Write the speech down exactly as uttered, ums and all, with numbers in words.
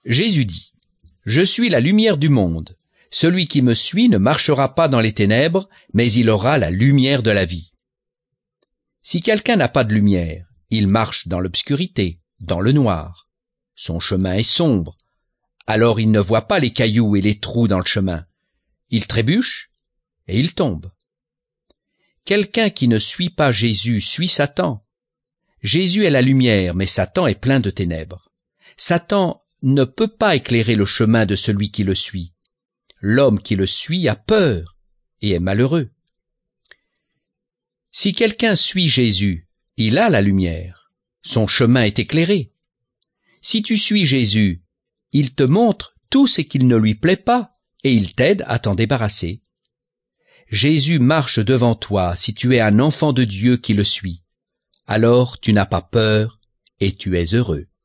Jésus dit, « Je suis la lumière du monde. Celui qui me suit ne marchera pas dans les ténèbres, mais il aura la lumière de la vie. » Si quelqu'un n'a pas de lumière, il marche dans l'obscurité, dans le noir. Son chemin est sombre. Alors il ne voit pas les cailloux et les trous dans le chemin. Il trébuche et il tombe. Quelqu'un qui ne suit pas Jésus suit Satan. Jésus est la lumière, mais Satan est plein de ténèbres. Satan ne peut pas éclairer le chemin de celui qui le suit. L'homme qui le suit a peur et est malheureux. Si quelqu'un suit Jésus, il a la lumière. Son chemin est éclairé. Si tu suis Jésus, il te montre tout ce qu'il ne lui plaît pas et il t'aide à t'en débarrasser. Jésus marche devant toi si tu es un enfant de Dieu qui le suit. Alors tu n'as pas peur et tu es heureux.